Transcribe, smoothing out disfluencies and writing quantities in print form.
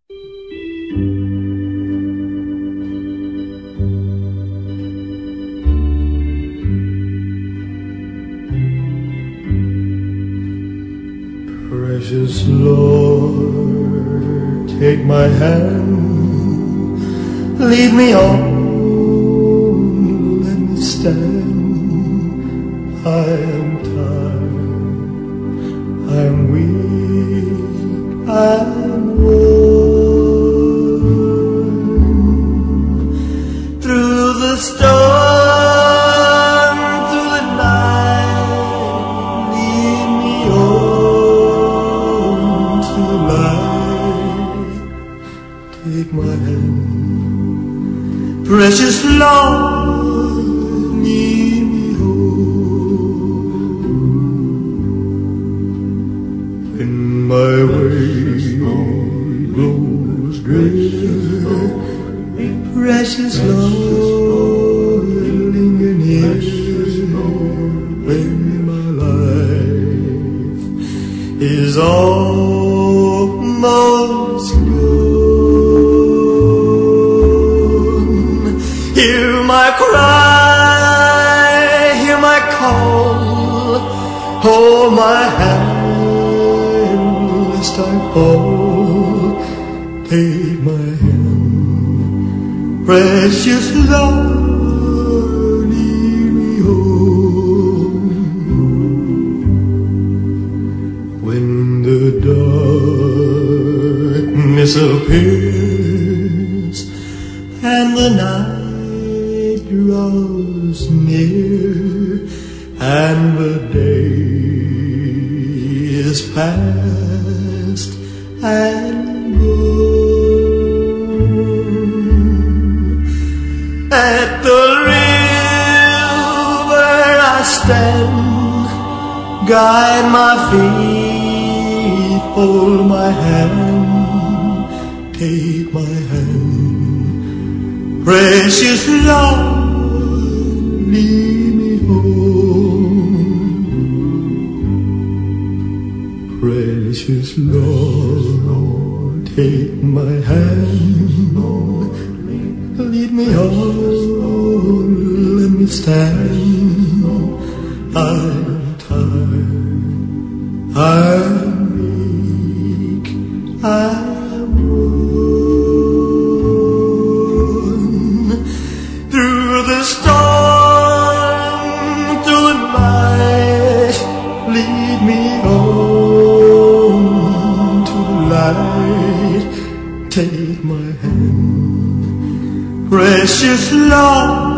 Precious Lord, take my hand, lead me on, let me stand. I am tired, I am weak, I am worn. Through the storm, through the night, lead me on to the light. Take my hand, precious Lord, lead me home. When my way grows drear, precious Lord, linger near. When my life is almost gone, hear my cry, hear my call, hold my hand lest I fall. Take my hand, precious Lord, lead me home. When the darkness appears and the night draws near and the day is past and gone, at the river I stand, guide my feet, hold my hand, take my hand, precious Lord, lead me home. Precious Lord, take my hand, lead me on, let me stand. I'm tired, I'm weak, I'm worn. Through the storm, through the night, lead me on to the light. Take my hand, precious Lord,